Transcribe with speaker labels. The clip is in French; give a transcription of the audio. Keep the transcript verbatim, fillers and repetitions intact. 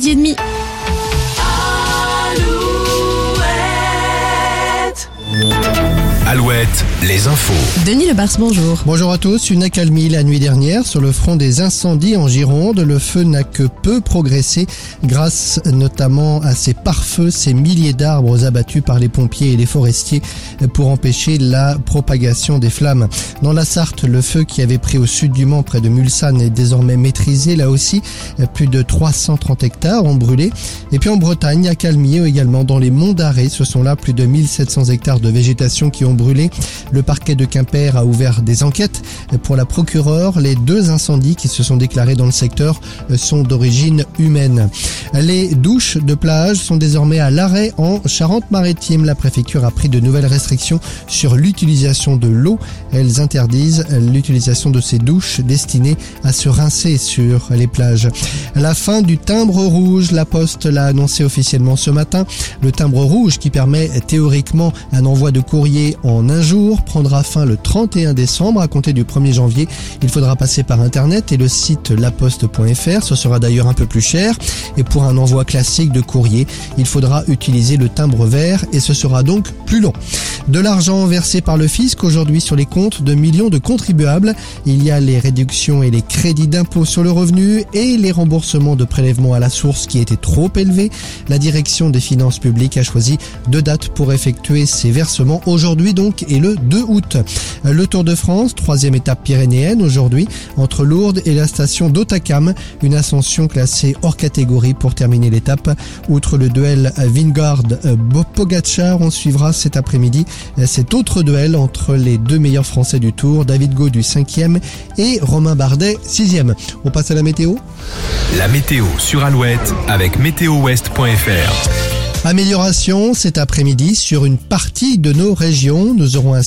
Speaker 1: midi et demi.
Speaker 2: Alouette, les infos.
Speaker 1: Denis Lebars, bonjour.
Speaker 3: Bonjour à tous. Une accalmie la nuit dernière sur le front des incendies en Gironde. Le feu n'a que peu progressé grâce notamment à ces pare-feux, ces milliers d'arbres abattus par les pompiers et les forestiers pour empêcher la propagation des flammes. Dans la Sarthe, le feu qui avait pris au sud du Mans près de Mulsanne est désormais maîtrisé. Là aussi, plus de trois cent trente hectares ont brûlé. Et puis en Bretagne, accalmie également dans les monts d'Arrée. Ce sont là plus de mille sept cents hectares de végétation qui ont brûlé. Le parquet de Quimper a ouvert des enquêtes. Pour la procureure, les deux incendies qui se sont déclarés dans le secteur sont d'origine humaine. Les douches de plage sont désormais à l'arrêt en Charente-Maritime. La préfecture a pris de nouvelles restrictions sur l'utilisation de l'eau. Elles interdisent l'utilisation de ces douches destinées à se rincer sur les plages. La fin du timbre rouge, la Poste l'a annoncé officiellement ce matin. Le timbre rouge qui permet théoriquement un envoi de courrier en un jour prendra fin le trente et un décembre. À compter du premier janvier, il faudra passer par internet et le site laposte point f r. Ce sera d'ailleurs un peu plus cher. Et pour un envoi classique de courrier, il faudra utiliser le timbre vert et ce sera donc plus long. De l'argent versé par le fisc aujourd'hui sur les comptes de millions de contribuables. Il y a les réductions et les crédits d'impôt sur le revenu et les remboursements de prélèvements à la source qui étaient trop élevés. La direction des finances publiques a choisi deux dates pour effectuer ces versements. Aujourd'hui donc et le deux août. Le Tour de France, troisième étape pyrénéenne aujourd'hui entre Lourdes et la station d'Hautacam. Une ascension classée hors catégorie pour terminer l'étape. Outre le duel Vingegaard-Pogačar, on suivra cet après-midi cet autre duel entre les deux meilleurs Français du Tour, David Gaudu cinquième et Romain Bardet sixième. On passe à la météo.
Speaker 2: La météo sur Alouette avec météo ouest point f r.
Speaker 3: Amélioration cet après-midi sur une partie de nos régions. Nous aurons un